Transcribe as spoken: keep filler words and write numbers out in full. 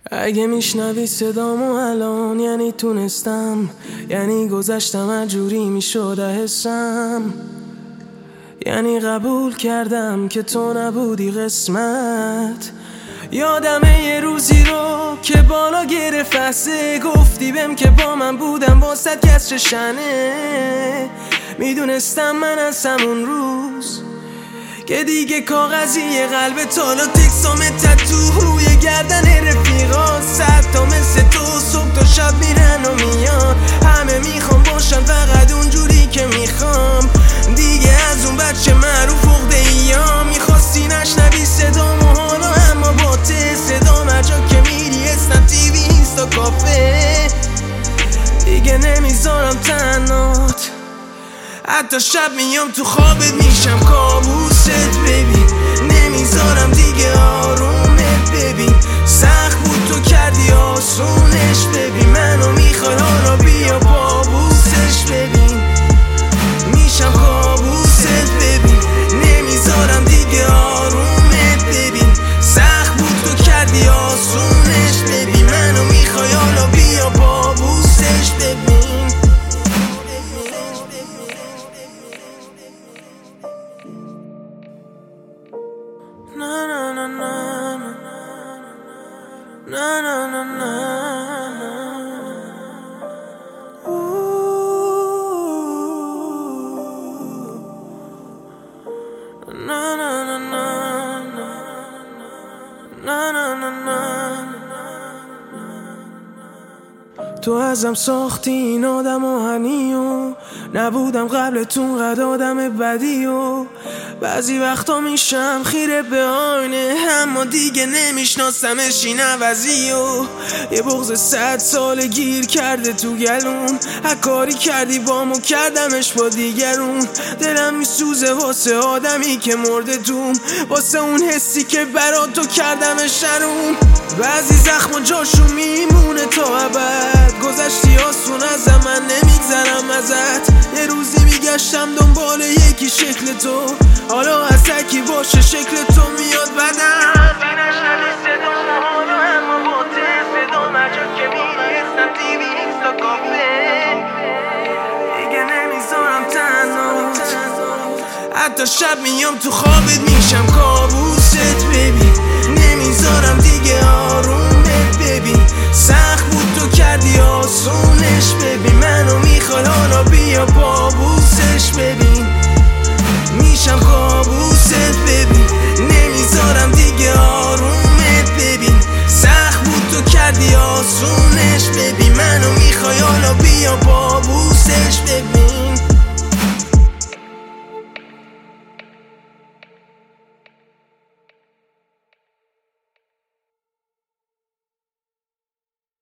اگه میشنوی صدامو الان یعنی تونستم، یعنی گذشتم اجوری میشده حسم، یعنی قبول کردم که تو نبودی قسمت. یادمه یه روزی رو که بالا گرفت فسه، گفتی بهم که با من بودم واسه کسر شنه. میدونستم من از همون روز که دیگه کاغذی قلب تالا تکسام تتو روی گردن رفیقا، صد تا مثل تو صبح تا شب میرن و میان. همه میخوام باشن فقط اونجوری که میخوام، دیگه از اون بچه معروف عقده ایا. میخواستی نشنوی صدامو حالا اما با ته صدام هرجا که میری اسنپ تیوی اینستا کافه. دیگه نمیذارم تنهات، حتی شب میام تو خوابت میشم کابوست ببین. نمیذارم دیگه آرومت ببین، سخت بود تو کردی آسونش ببین. منو میخوای حالا بیا بابوسش ببین، میشم کابوست ببین. نمیذارم دیگه آرومت ببین، سخت بود تو کردی آسونش ببین. منو میخوای حالا بیا بابوسش ببین. Na na na na na na na na. Na na na na na na na na. تو ازم ساختی این آدم آهنی و نبودم قبلتون قد آدم بدی و بعضی وقتا میشم خیره به آینه، اما دیگه نمیشناسمش این عوضی و یه بغض صد سال گیر کرده تو گلوم. هر کاری کردی بامو کردمش با دیگرون. دلم میسوزه واسه آدمی که مرده دوم، واسه اون حسی که برا تو کردمش شروم. بعضی زخم و جاشو میمونه تا ابد، گذشتی آسون از من نمیگذرم ازت. یه روزی میگشتم دنبال یکی شکل تو، حالا از تکی باشه شکل تو میاد بدم. نشنوی صدامو حالا اما با ته صدام هرجا که میری اسنپ تیوی اینستا کافه. دیگه نمیذارم تنهات، حتی شب میام تو خوابت میشم کابوست ببین. نمیذارم دیگه آرومت ببین، سخت بود تو کردی آسونش ببین. منو میخوای حالا بیا بابوسش ببین، میشم کابوست ببین. نمیذارم دیگه آرومت ببین، سخت بود تو کردی آسون